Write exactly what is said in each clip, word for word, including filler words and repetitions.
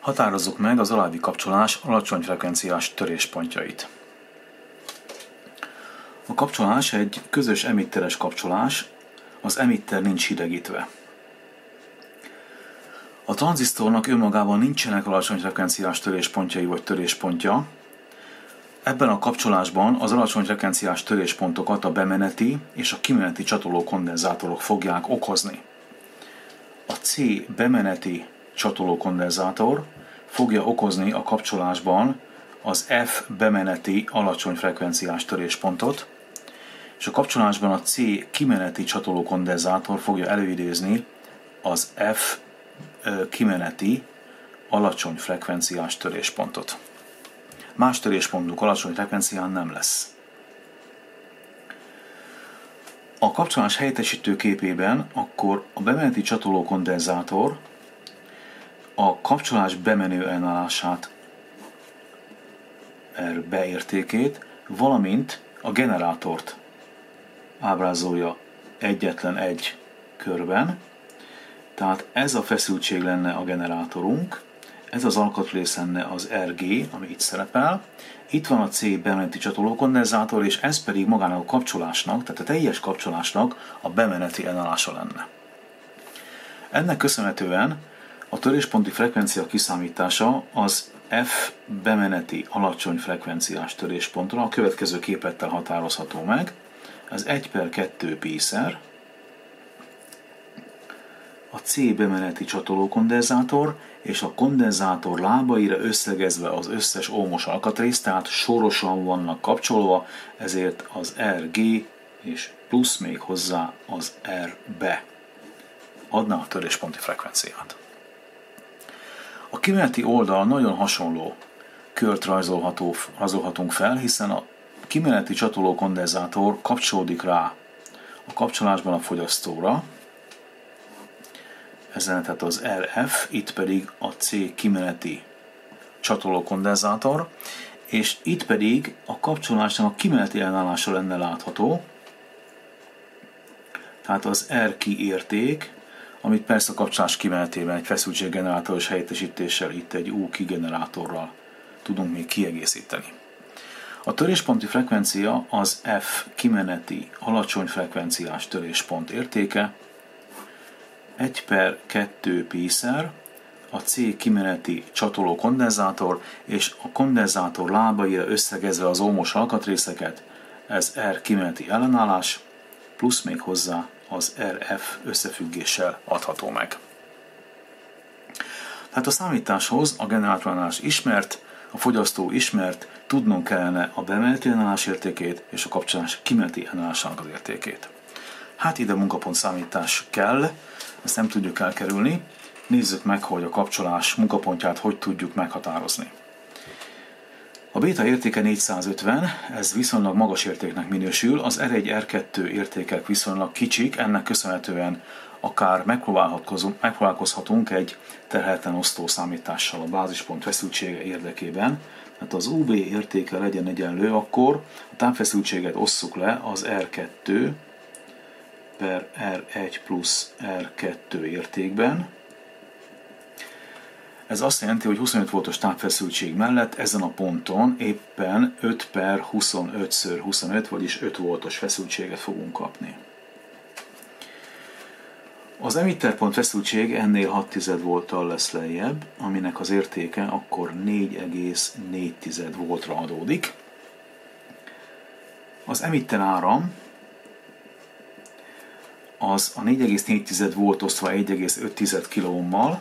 Határozzuk meg az alábbi kapcsolás alacsony frekvenciás töréspontjait. A kapcsolás egy közös emitteres kapcsolás, az emitter nincs hidegítve. A tranzisztornak önmagában nincsenek alacsony frekvenciás töréspontjai vagy töréspontja. Ebben a kapcsolásban az alacsony frekvenciás töréspontokat a bemeneti és a kimeneti csatoló kondenzátorok fogják okozni. A C bemeneti csatoló kondenzátor fogja okozni a kapcsolásban az F bemeneti alacsony frekvenciás töréspontot, és a kapcsolásban a C kimeneti csatoló kondenzátor fogja előidézni az F kimeneti alacsony frekvenciás töréspontot. Más töréspontunk alacsony frekvencián nem lesz. A kapcsolás helyettesítő képében akkor a bemeneti csatoló kondenzátor a kapcsolás bemenő ellenállását R beértékét, valamint a generátort ábrázolja egyetlen egy körben. Tehát ez a feszültség lenne a generátorunk, ez az alkatrész lenne az R G, ami itt szerepel. Itt van a C bemeneti csatoló kondenzátor, és ez pedig magának a kapcsolásnak, tehát a teljes kapcsolásnak a bemeneti ellenállása lenne. Ennek köszönhetően a törésponti frekvencia kiszámítása az F bemeneti alacsony frekvenciás töréspontra a következő képlettel határozható meg. Ez egy per kettő pi-szer a C bemeneti csatoló kondenzátor és a kondenzátor lábaira összegezve az összes ómos alkatrész, tehát sorosan vannak kapcsolva, ezért az R G és plusz még hozzá az R B adná a törésponti frekvenciát. A kimeneti oldal nagyon hasonló kört rajzolható, rajzolhatunk fel, hiszen a kimeneti csatoló kondenzátor kapcsolódik rá a kapcsolásban a fogyasztóra, ezen tehát az R F, itt pedig a C kimeneti csatoló kondenzátor, és itt pedig a kapcsolásnak a kimeneti ellenállása lenne látható, tehát az R ki érték, amit persze a kapcsolás kimenetében egy feszültséggenerátoros helyettesítéssel, itt egy U ki generátorral tudunk még kiegészíteni. A törésponti frekvencia az F kimeneti alacsony frekvenciás töréspont értéke, egy per kettő pi-szer a C kimeneti csatoló kondenzátor és a kondenzátor lábaira összegezve az ómos alkatrészeket, ez R kimeneti ellenállás, plusz még hozzá az R F összefüggéssel adható meg. Tehát a számításhoz a generátorellenállás ismert, a fogyasztó ismert, tudnunk kellene a bemeneti ellenállás értékét és a kapcsolás kimeneti ellenállásának az értékét. Hát ide munkapont számítás kell, ezt nem tudjuk elkerülni. Nézzük meg, hogy a kapcsolás munkapontját hogy tudjuk meghatározni. A béta értéke négyszázötven, ez viszonylag magas értéknek minősül, az R egy R kettő értékek viszonylag kicsik, ennek köszönhetően akár megpróbálkozhatunk egy terhelten osztó számítással a bázispont feszültsége érdekében. Hát az U B értéke legyen egyenlő, akkor a távfeszültséget osszuk le az R kettő per R egy plusz R kettő értékben. Ez azt jelenti, hogy huszonöt voltos távfeszültség mellett ezen a ponton éppen öt per huszonöt szor huszonöt, vagyis öt voltos feszültséget fogunk kapni. Az emitterpont feszültség ennél hat tized volttal lesz lejjebb, aminek az értéke akkor négy egész négy voltra adódik. Az emitter áram az a négy egész négy volt osztva egy egész öt kilóommal,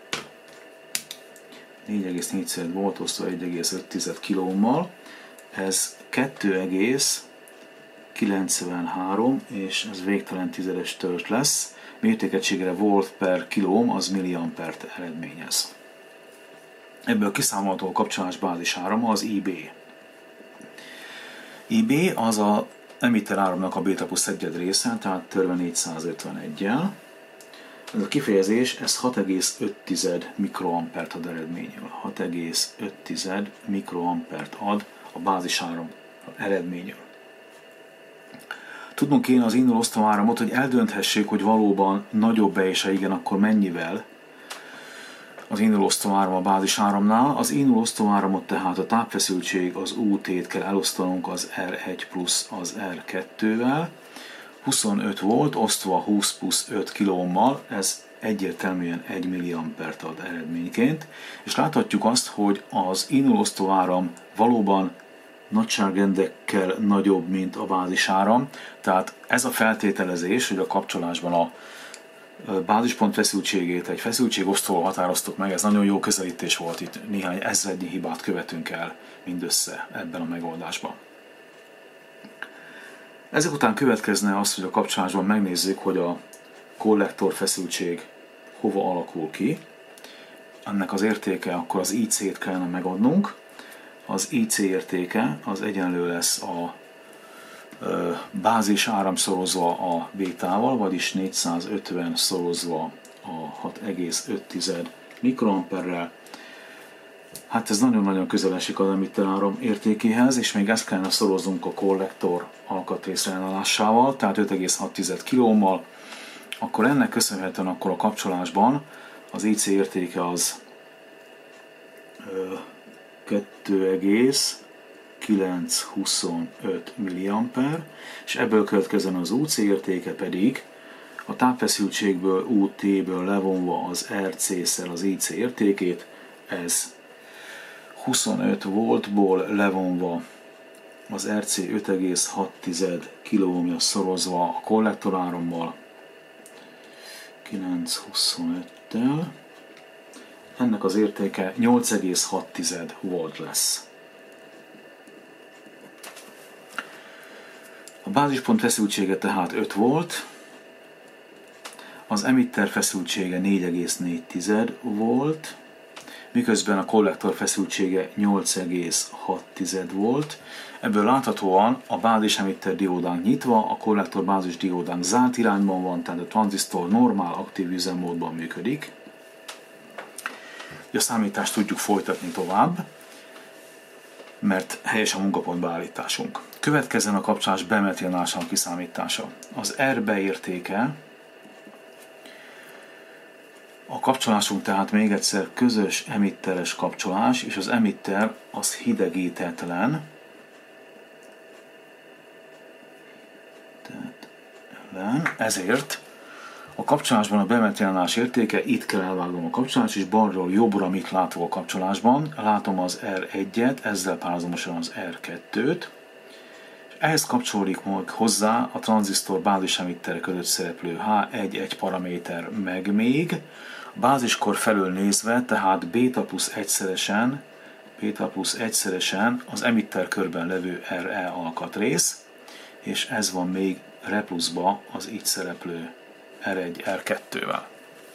négy egész négy volt osztva egy egész öt kilóommal, ez kettő egész kilencvenhárom, és ez végtelen tizedes tört lesz, mértékegységre volt per kilóm, az milliampert eredményez. Ebből kiszámolható a kapcsolás bázisárama az I B. I B az a emitter áramnak a béta plusz egyed része, tehát törve négyszázötveneggyel. Ez a kifejezés, ez hat egész öt mikroampert ad eredményül. hat egész öt mikroampert ad a bázisáram eredményül. Tudnunk kéne az induló osztóáramot, hogy eldönthessék, hogy valóban nagyobb-e, és ha igen, akkor mennyivel. az induló osztóáram a bázis áramnál. Az induló osztóáramot tehát a tápfeszültség az u té-t kell elosztanunk az er egy plusz az er kettővel. huszonöt volt osztva húsz plusz öt kilóommal, ez egyértelműen egy milliampert ad eredményként, és láthatjuk azt, hogy az induló osztóáram valóban nagyságrendekkel nagyobb, mint a bázisáram, tehát ez a feltételezés, hogy a kapcsolásban a bázispont feszültségét egy feszültségosztóval határoztuk meg, ez nagyon jó közelítés volt, itt néhány ezrednyi hibát követünk el mindössze ebben a megoldásban. Ezek után következne az, hogy a kapcsolásban megnézzük, hogy a kollektor feszültség hova alakul ki. Ennek az értéke akkor az i cé-t kellene megadnunk. Az i cé értéke az egyenlő lesz a bázis áram szorozva a bétával, vagyis négyszázötven szorozva a hat egész öt mikroamperrel. Hát ez nagyon-nagyon közel esik az emitter áram értékéhez, és még ezt kellene szoroznunk a kollektor alkatrész ellenállásával, tehát öt egész hat kilómmal. Akkor ennek köszönhetően akkor a kapcsolásban az i cé értéke az kettő egész kilencszázhuszonöt milliamper, és ebből következően az u cé értéke pedig a tápfeszültségből u té-ből levonva az er cé-szel az i cé értékét, ez huszonöt voltból levonva az er cé öt egész hat kilóomja szorozva a kollektorárammal kilencszázhuszonöttel, ennek az értéke nyolc egész hat volt lesz. A bázispont feszültsége tehát öt volt, az emitter feszültsége négy egész négy volt, miközben a kollektor feszültsége nyolc egész hat volt. Ebből láthatóan a bázis emitter diódánk nyitva, a kollektor bázis diódánk zárt irányban van, tehát a tranzisztor normál aktív üzemmódban működik. A számítást tudjuk folytatni tovább, mert helyes a munkapont beállításunk. Következzen a kapcsolás bemetilnásának kiszámítása. Az R beértéke, a kapcsolásunk tehát még egyszer közös emitteres kapcsolás, és az emitter az hidegítetlen. Ezért a kapcsolásban a bemetilnás értéke, itt kell elvágnom a kapcsolást, és balról jobbra mit látok a kapcsolásban. Látom az er egyet, ezzel párhuzamosan az er kettőt, és ehhez kapcsolódik majd hozzá a tranzisztor bázis emittere között szereplő há egy egy paraméter meg még, a báziskor felől nézve, tehát béta plusz egyszeresen, béta plusz egyszeresen az emitter körben levő er e alkatrész, és ez van még re pluszba az így szereplő er egy er kettővel.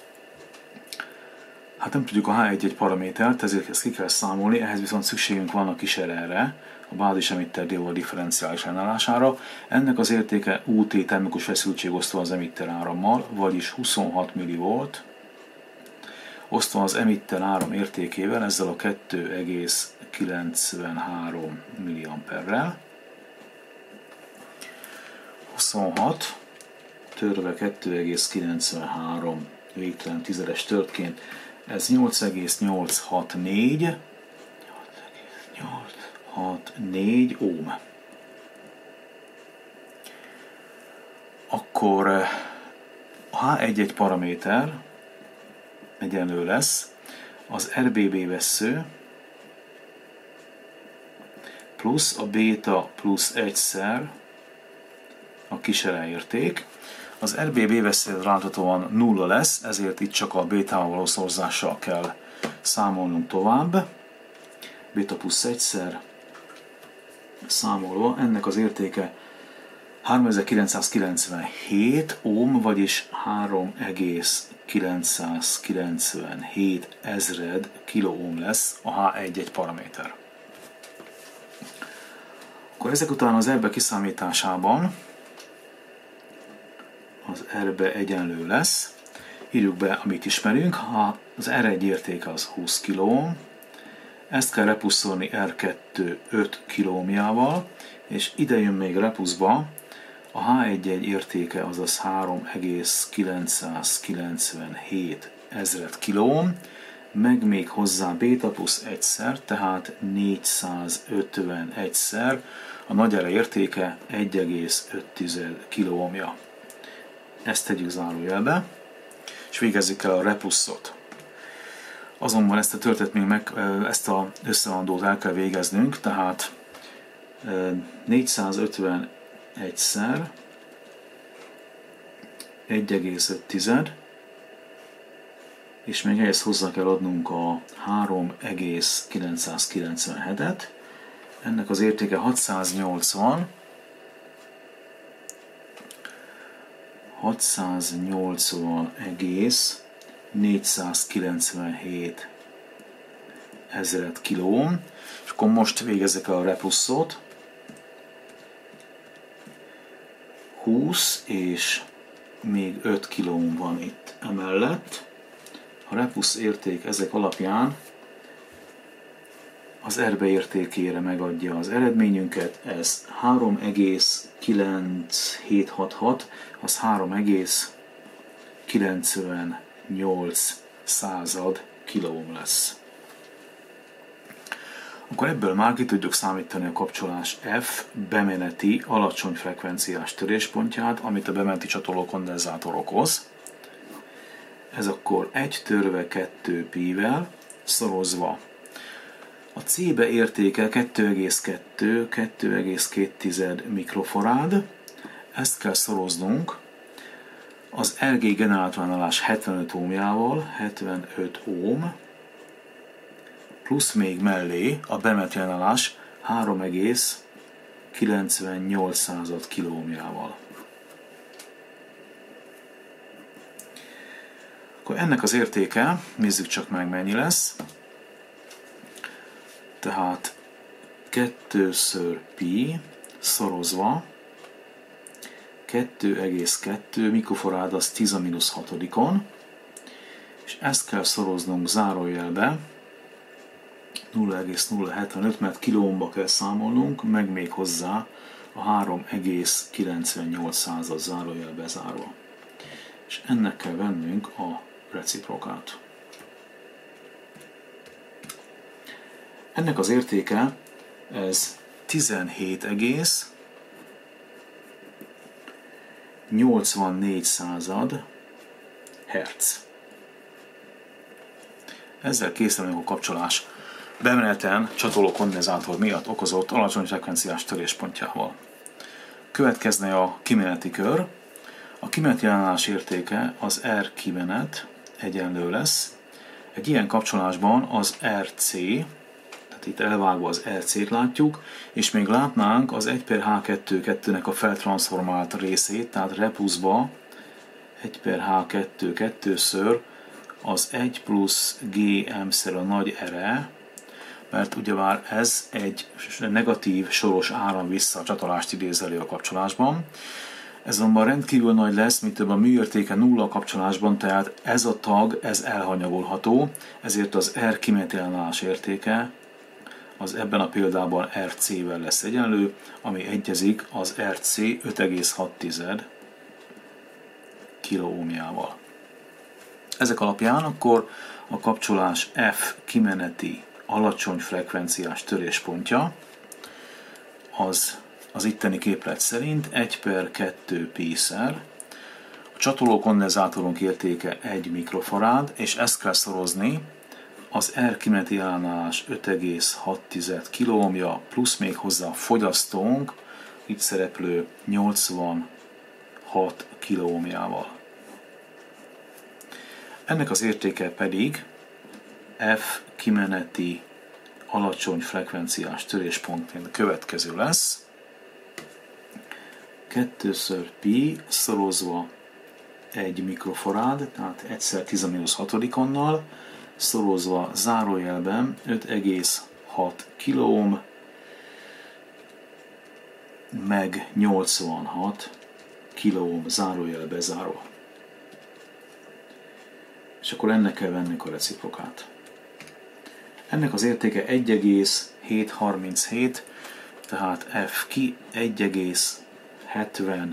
Hát nem tudjuk a há egy egy paramétert, ezért ezt ki kell számolni, ehhez viszont szükségünk van a kis er e-re, a bázis emitter diód differenciális ellenállására. Ennek az értéke u té termikus feszültség osztva az emitter árammal, vagyis huszonhat millivolt, osztva az emitter áram értékével, ezzel a kettő egész kilencvenhárom milliamperrel. huszonhat törve kettő egész kilencvenhárom végtelen tizedes törtként, ez nyolc egész nyolcszázhatvannégy ohm. Akkor a há egy egy paraméter egyenlő lesz az er bé bé vessző plusz a béta plusz egyszer a kis er e érték. Az er bé bé vessző láthatóan nulla lesz, ezért itt csak a bétával való szorzással kell számolnunk tovább. Béta plusz egyszer számolva, ennek az értéke háromezer-kilencszázkilencvenhét ohm, vagyis három egész kilencszázkilencvenhét ezred kiloohm lesz a há egy egy paraméter. Akkor ezek után az R-be kiszámításában az R-be egyenlő lesz. Írjuk be, amit ismerünk. Ha az er egy értéke az húsz kiloohm, ezt kell repuszolni er kettő öt kiloohmjával, és ide jön még repuszba a há egy egy értéke, azaz három egész kilencszázkilencvenhét ezred kiloohm, meg még hozzá béta plusz egyszer, tehát négyszázötvenegy-szer, a nagy ere értéke egy egész öt kiloohmja. Ezt tegyük zárójelbe, és végezzük el a repluszot. Azonban ezt a történet meg, ezt az összevonandót el kell végeznünk, tehát négyszázötvenegy-szer egy egész öt, és még ehhez hozzá kell adnunk a három egész kilencszázkilencvenhetet, ennek az értéke hatszáznyolcvan, hatszáznyolcvan egész négyszázkilencvenhét ezred kilóm, és akkor most végezzek el a repluszot. húsz és még öt kilóm van itt emellett. A replusz érték ezek alapján az erbe értékére megadja az eredményünket, ez három egész kilencszázhetvenhat, az három egész kilencvennyolc század kilóm lesz. Akkor ebből már ki tudjuk számítani a kapcsolás F bemeneti alacsony frekvenciás töréspontját, amit a bemeneti csatoló kondenzátor okoz. Ez akkor egy törve kettő pi-vel szorozva. A C-be értéke kettő egész kettő, kettő egész két mikrofarád, ezt kell szoroznunk az er gé generátoránálás hetvenöt ohmjával, hetvenöt ohm, plusz még mellé a bemeneti ellenállás három egész kilencvennyolc kiloohmjával. Akkor ennek az értéke, nézzük csak meg mennyi lesz, tehát kettőször pi szorozva kettő egész kettő mikrofarád az tíz a mínusz hatodikon, és ezt kell szoroznunk zárójelbe nulla egész nulla hetvenöt, mert kilómba kell számolnunk, meg még hozzá a három egész kilencvennyolc zárójelbe zárva. És ennek kell vennünk a reciprokát. Ennek az értéke ez tizenhét egész nyolcvannégy hertz. Ezzel készülünk a kapcsolás bemeneten csatoló kondenzátor miatt okozott alacsony frekvenciás töréspontjával. Következne a kimeneti kör. A kimeneti ellenállás értéke az R kimenet egyenlő lesz. Egy ilyen kapcsolásban az er cé, tehát itt elvágva az er cét látjuk, és még látnánk az egy per há kettő kettőnek a feltranszformált részét, tehát repluszba egy per há kettő kettőször az egy plusz gm-szer a nagy ere, mert ugyebár ez egy negatív soros áram vissza a csatolást idéz elő a kapcsolásban. Ez azonban rendkívül nagy lesz, mint több a műértéke nulla a kapcsolásban, tehát ez a tag, ez elhanyagolható, ezért az R kimeneti ellenállás értéke az ebben a példában er cé-vel lesz egyenlő, ami egyezik az er cé öt egész hat kiloohmjával. Ezek alapján akkor a kapcsolás F kimeneti alacsony frekvenciás töréspontja az az itteni képlet szerint egy per kettő pi-szer, a csatoló kondenzátorunk értéke egy mikrofarád, és ezt kell szorozni az R kimeneti ellenállás öt egész hat kiloohmja, plusz még hozzá a fogyasztónk, itt szereplő nyolcvanhat kiloohmjával. Ennek az értéke pedig F kimeneti alacsony frekvenciás töréspontként következő lesz. kettőször pi szorozva egy mikrofarád, tehát egyszer tíz a mínusz hatodikonnal, szorozva zárójelben öt egész hat kiloohm, meg nyolcvanhat kiloohm zárójelbe zárva. És akkor ennek kell vennünk a reciprokát. Ennek az értéke egy egész hétszázharminchét, tehát F ki egy egész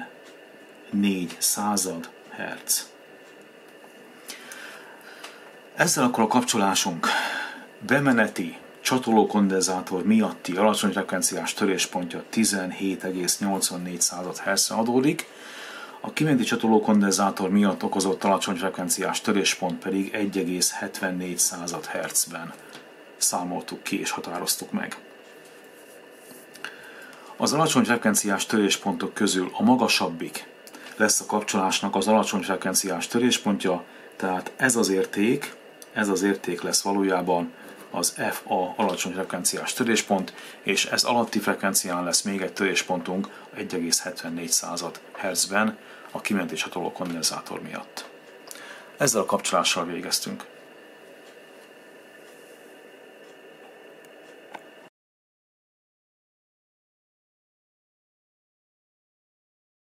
hetvennégy század hertz. Ezzel akkor a kapcsolásunk bemeneti csatolókondenzátor miatti alacsony frekvenciás töréspontja tizenhét egész nyolcvannégy Hz-re adódik, a kimenti csatolókondenzátor miatt okozott alacsony frekvenciás töréspont pedig egy egész hetvennégy Hz-ben számoltuk ki és határoztuk meg. Az alacsony frekvenciás töréspontok közül a magasabbik lesz a kapcsolásnak az alacsony frekvenciás töréspontja, tehát ez az érték, ez az érték lesz valójában az F A alacsony frekvenciás töréspont, és ez alatti frekvencián lesz még egy töréspontunk egy egész hetvennégy Hz-ben a kimenti csatolókondenzátor miatt. Ezzel a kapcsolással végeztünk.